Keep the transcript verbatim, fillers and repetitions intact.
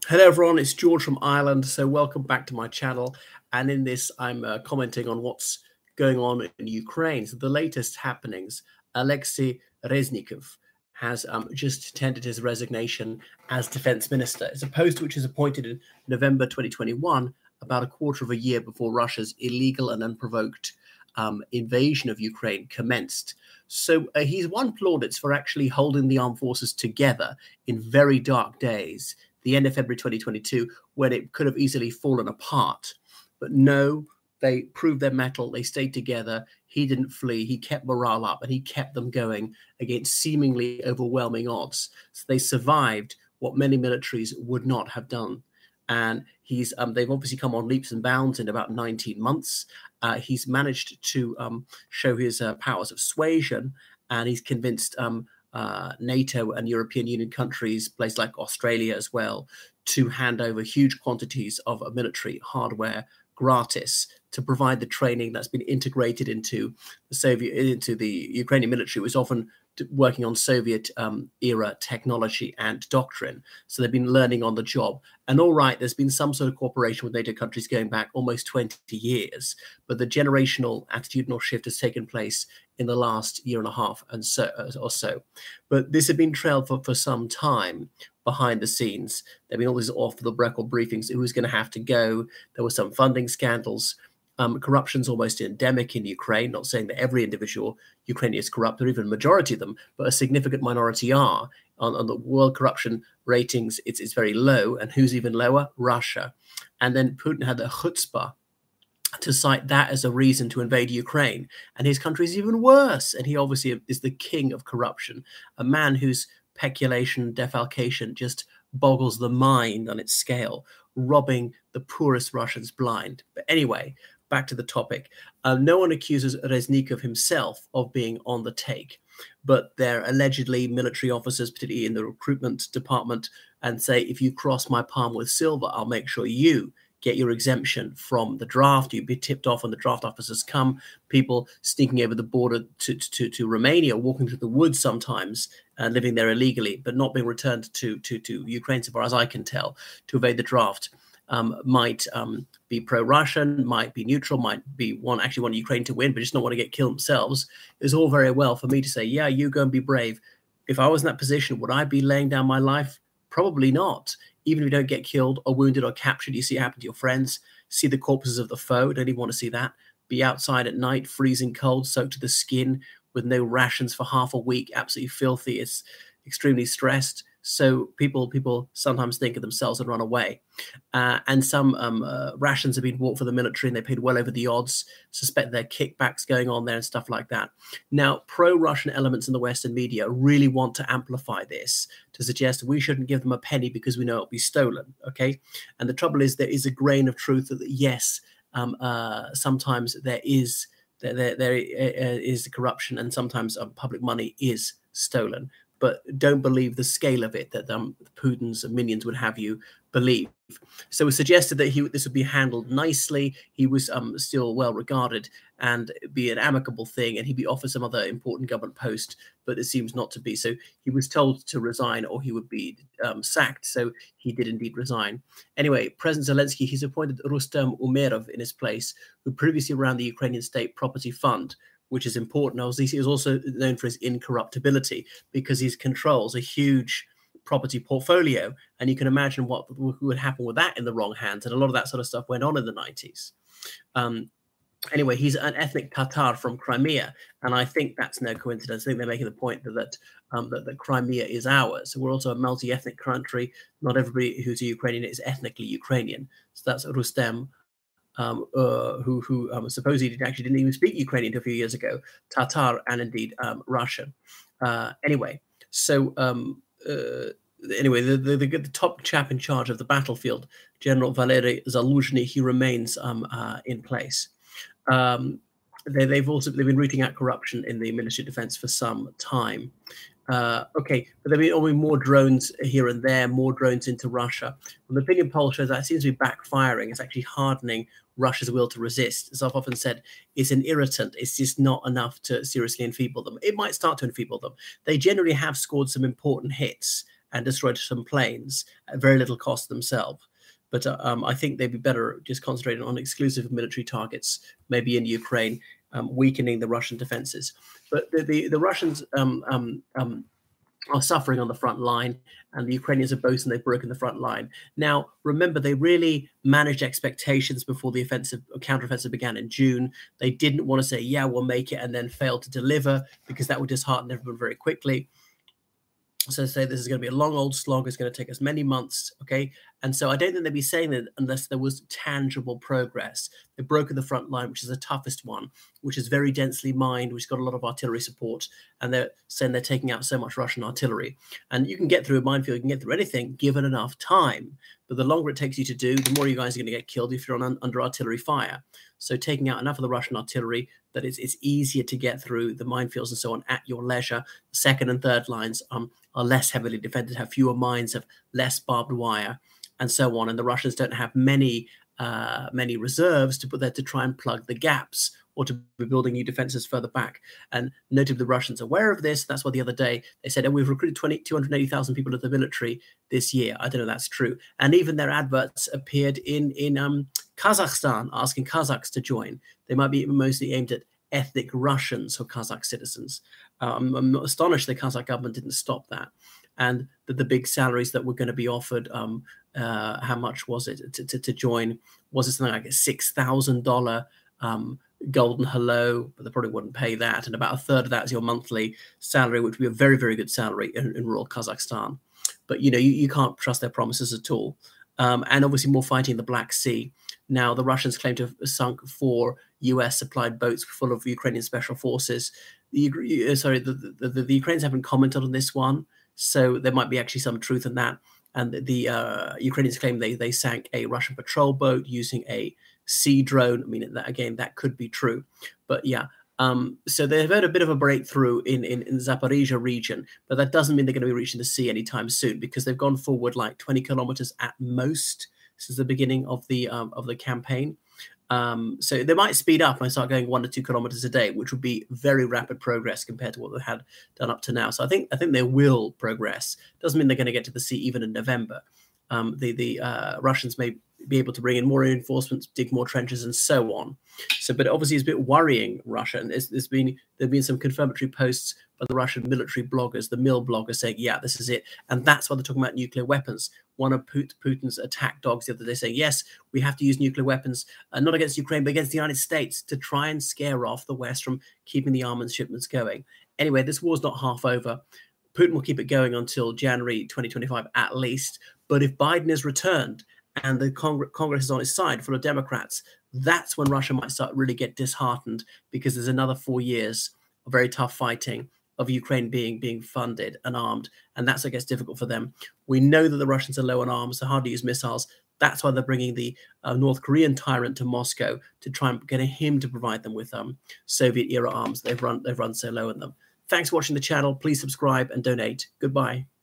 Hello everyone, it's George from Ireland. So welcome back to my channel. And in this, I'm uh, commenting on what's going on in Ukraine. So the latest happenings, Alexei Reznikov has um, just tendered his resignation as defense minister. It's a post which was appointed in November twenty twenty-one, about a quarter of a year before Russia's illegal and unprovoked um, invasion of Ukraine commenced. So uh, he's won plaudits for actually holding the armed forces together in very dark days, the end of February twenty twenty-two, when it could have easily fallen apart. But no, they proved their mettle. They stayed together. He didn't flee. He kept morale up, and he kept them going against seemingly overwhelming odds. So they survived what many militaries would not have done. And he's um, they've obviously come on leaps and bounds in about nineteen months. Uh, he's managed to um, show his uh, powers of suasion, and he's convinced um, Uh, NATO and European Union countries, places like Australia as well, to hand over huge quantities of military hardware gratis to provide the training that's been integrated into the Soviet, into the Ukrainian military, which was often working on Soviet um, era technology and doctrine. So they've been learning on the job. And all right, there's been some sort of cooperation with NATO countries going back almost twenty years, but the generational attitudinal shift has taken place in the last year and a half and so or so. But this had been trailed for, for some time behind the scenes. There have been all these off-the-record briefings, who was going to have to go. There were some funding scandals. Um, corruption's almost endemic in Ukraine, not saying that every individual Ukrainian is corrupt, or even a majority of them, but a significant minority are. On, on the world corruption ratings, it's, it's very low. And who's even lower? Russia. And then Putin had the chutzpah to cite that as a reason to invade Ukraine. And his country is even worse. And he obviously is the king of corruption, a man whose peculation, defalcation just boggles the mind on its scale, robbing the poorest Russians blind. But anyway, back to the topic. Uh, no one accuses Reznikov himself of being on the take, but they're allegedly military officers, particularly in the recruitment department, and say, if you cross my palm with silver, I'll make sure you get your exemption from the draft. You'd be tipped off when the draft officers come. People sneaking over the border to, to, to Romania, walking through the woods sometimes, uh, living there illegally, but not being returned to, to, to Ukraine, so far as I can tell, to evade the draft. Um, might um, be pro-Russian, might be neutral, might be one actually want Ukraine to win, but just not want to get killed themselves. It's all very well for me to say, yeah, you go and be brave. If I was in that position, would I be laying down my life? Probably not. Even if you don't get killed or wounded or captured, you see it happen to your friends, see the corpses of the foe, don't even want to see that. Be outside at night, freezing cold, soaked to the skin, with no rations for half a week, absolutely filthy. It's extremely stressed. So people people sometimes think of themselves and run away. Uh, and some um, uh, rations have been bought for the military, and they paid well over the odds. Suspect there are kickbacks going on there and stuff like that. Now, pro-Russian elements in the Western media really want to amplify this to suggest we shouldn't give them a penny because we know it'll be stolen, okay? And the trouble is there is a grain of truth that, yes, um, uh, sometimes there is there, there, there is corruption, and sometimes um, public money is stolen. But don't believe the scale of it that um, Putin's minions would have you believe. So it was suggested that he this would be handled nicely. He was um, still well regarded and be an amicable thing, and he'd be offered some other important government post, but it seems not to be. So he was told to resign or he would be um, sacked. So he did indeed resign. Anyway, President Zelensky, he's appointed Rustem Umerov in his place, who previously ran the Ukrainian State Property Fund, which is important. Obviously, he is also known for his incorruptibility because he controls a huge property portfolio. And you can imagine what would happen with that in the wrong hands. And a lot of that sort of stuff went on in the nineties. Um, anyway, he's an ethnic Tatar from Crimea. And I think that's no coincidence. I think they're making the point that, that, um, that, that Crimea is ours. So we're also a multi-ethnic country. Not everybody who's a Ukrainian is ethnically Ukrainian. So that's Rustem. Um, uh, who, who um, supposedly actually didn't even speak Ukrainian until a few years ago, Tatar and indeed um, Russian. Uh, anyway, so um, uh, anyway, the, the, the, the top chap in charge of the battlefield, General Valery Zaluzhny, he remains um, uh, in place. Um, they, they've also they've been rooting out corruption in the Ministry of Defense for some time. Uh, okay, but there have been only more drones here and there, more drones into Russia. And the opinion poll shows that seems to be backfiring. It's actually hardening Russia's will to resist. As I've often said, it's an irritant. It's just not enough to seriously enfeeble them. It might start to enfeeble them. They generally have scored some important hits, and destroyed some planes at very little cost themselves. But uh, um, I think they'd be better just concentrating on exclusive military targets, maybe in Ukraine, um, weakening the Russian defenses. But the the, the Russians um, um, um, are suffering on the front line, and the Ukrainians are boasting they've broken the front line. Now, remember, they really managed expectations before the offensive counteroffensive began in June. They didn't want to say, yeah, we'll make it, and then fail to deliver, because that would dishearten everyone very quickly. So say this is going to be a long old slog. It's going to take us many months, okay? And so I don't think they'd be saying that unless there was tangible progress. They've broken the front line, which is the toughest one, which is very densely mined, which has got a lot of artillery support, and they're saying they're taking out so much Russian artillery. And you can get through a minefield, you can get through anything, given enough time. But the longer it takes you to do, the more you guys are going to get killed if you're on, under artillery fire. So taking out enough of the Russian artillery that it's, it's easier to get through the minefields and so on at your leisure. The second and third lines um, are less heavily defended, have fewer mines, have less barbed wire, and so on. And the Russians don't have many uh, many reserves to put there to try and plug the gaps or to be building new defenses further back. And notably, the Russians are aware of this. That's why the other day they said, oh, we've recruited two hundred eighty thousand people to the military this year. I don't know if that's true. And even their adverts appeared in, in um, Kazakhstan, asking Kazakhs to join. They might be mostly aimed at ethnic Russians or Kazakh citizens. Um, I'm astonished the Kazakh government didn't stop that. And that the big salaries that were going to be offered, um, uh, how much was it to, to, to join? Was it something like a six thousand dollars um, golden hello? But they probably wouldn't pay that. And about a third of that is your monthly salary, which would be a very, very good salary in, in rural Kazakhstan. But, you know, you, you can't trust their promises at all. Um, and obviously more fighting in the Black Sea. Now, the Russians claim to have sunk four U S-supplied boats full of Ukrainian special forces. The, sorry, the, the, the, the Ukrainians haven't commented on this one, so there might be actually some truth in that. And the, the uh, Ukrainians claim they, they sank a Russian patrol boat using a sea drone. I mean, that, again, that could be true. But yeah, um, so they've had a bit of a breakthrough in, in, in the Zaporizhia region, but that doesn't mean they're going to be reaching the sea anytime soon, because they've gone forward like twenty kilometers at most since the beginning of the um, of the campaign. Um, so they might speed up and start going one to two kilometers a day, which would be very rapid progress compared to what they had done up to now. So I think I think they will progress. Doesn't mean they're going to get to the sea even in November. Um, the the uh, Russians may be able to bring in more reinforcements, dig more trenches, and so on. So, but obviously, it's a bit worrying, Russia. And there's, there's been there've been some confirmatory posts by the Russian military bloggers, the Mil bloggers, saying, "Yeah, this is it," and that's why they're talking about nuclear weapons. One of Putin's attack dogs the other day saying, "Yes, we have to use nuclear weapons, uh, not against Ukraine, but against the United States, to try and scare off the West from keeping the armaments shipments going." Anyway, this war's not half over. Putin will keep it going until January twenty twenty-five at least. But if Biden is returned and the Cong- Congress is on his side full of Democrats, that's when Russia might start really get disheartened, because there's another four years of very tough fighting, of Ukraine being being funded and armed, and that's, I guess, difficult for them. We know that the Russians are low on arms, they hardly use missiles. That's why they're bringing the uh, North Korean tyrant to Moscow to try and get him to provide them with um, Soviet-era arms. They've run they've run so low on them. Thanks for watching the channel. Please subscribe and donate. Goodbye.